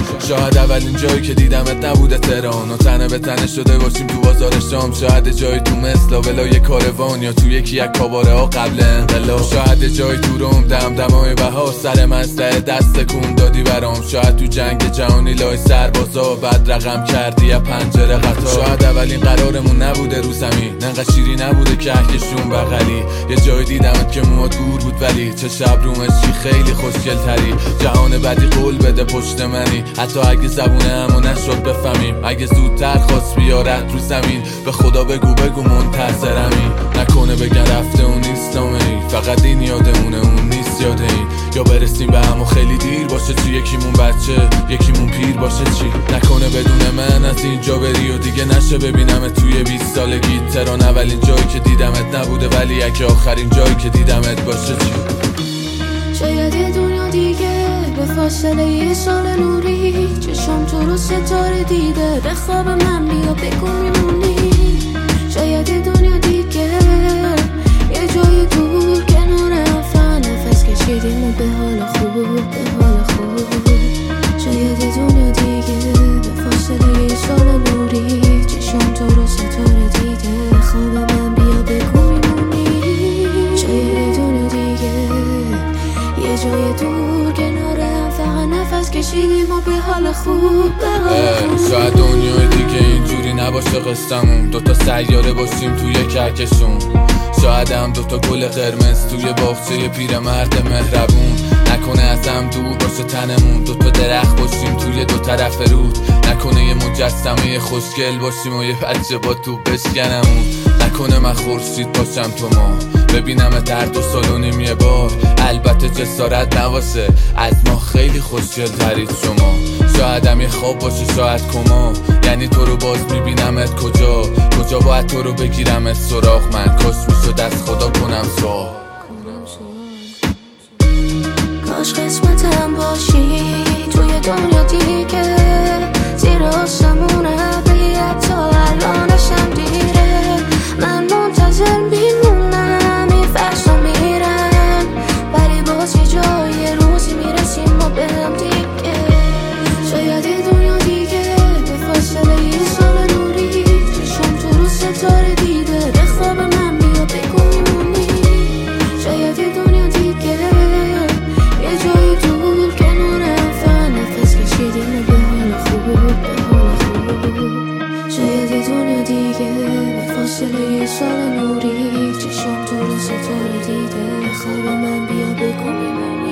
شاید اولین جایی که دیدمت نبوده تهران و تنه به تنه شده باشیم تو بازار شام. شاید جایی تو مثل ولای کاروان یا تو یکی از کاباره ها قبل انقلاب. شاید جایی تو روم دمدمای بها سر مسئله دست کن دادی برام. شاید تو جنگ جهانی لای سربازا بعد رقم کردی یا پنجره قطار. شاید اولین قرارمون نبوده رو زمین، انقدر شیری نبوده کهکشون بغلی. یه جای دیدمت که موات گور بود ولی چه شب رومشی خیلی خوشگل تری. جهان بدی قول بده پشت منی، حتی اگه زبونه همو نشد بفهمیم. اگه زودتر خواست بیارت رو زمین به خدا بگو منتظرمی. نکنه بگن رفته اون نیست نامه‌ای، فقط این یادمونه اون نیست یاد این. یا برسیم به همو خیلی دیر باشه تو یکیمون بچه یکیمون پیر باشه چی. نکنه بدون من از اینجا بری و دیگه نشه ببینم توی 20 سالگی. تهران اولین جایی که دیدمت نبوده ولی اگه آخرین جایی که دیدمت باشه چی. شاید یه دنیا دیگه به فاصله یه سال نوری چشم تو رو ستاره دیده به خواب من بیا بگو میمونی. شاید یه دنیا دیگه یه جای دور کنار هم نفس کشیدیم و به حال خوب به حال خوب. شاید یه دنیا دیگه به فاصله یه سال نوری چشم تو رو ستاره دیده خواب من بیا بگو میمونی. شاید یه دنیا دیگه یه جای دور کنار هم فقط نفس کشیدیم و به حال خوب به حال خوب. شاید دنیای دیگه اینجوری نباشه قصه‌مون، دوتا سیاره باشیم توی کهکشون. شاید هم دوتا گل قرمز توی باغچه پیرمرد مهربون. نکنه از هم دور باشه تنمون، دوتا درخت باشیم توی دو طرف رود. نکنه یه مجسمه خوشگل باشیم و یه بچه با تو بشکنمون. نکنه من خورشید باشم تو ما ببینم در 2 سال و نیم یه بار. البته جسارت نواسه از ما خیلی خوشگل ترید شما. شاید هم یه خواب باشه شاید کما، یعنی تو رو باز میبینمت کجا باید تو رو بگیرمت سراغ. من کاش میشد از خدا کنم سوال. کاش قسمتم باشی توی دنیا دیگه زیر آسمون ابری حتی الانشم دیره. من منتظر میمونم این فصل میرن ولی باز یه جای روزی میرسیم ما به هم دیگه. شاید یه دنیا دیگه به فاصله یه سال نوری چشم تو رو ستاره دیده به خواب من بیا بگو میمونی. شاید یه دنیا دیگه یه جای دور کنار هم فقط نفس کشیدیم و به حال خوب به حال خوب. شاید یه دنیا دیگه به فاصله یه سال نوری چشم تو رو ستاره دیده خواب من بیا بگو میمونی.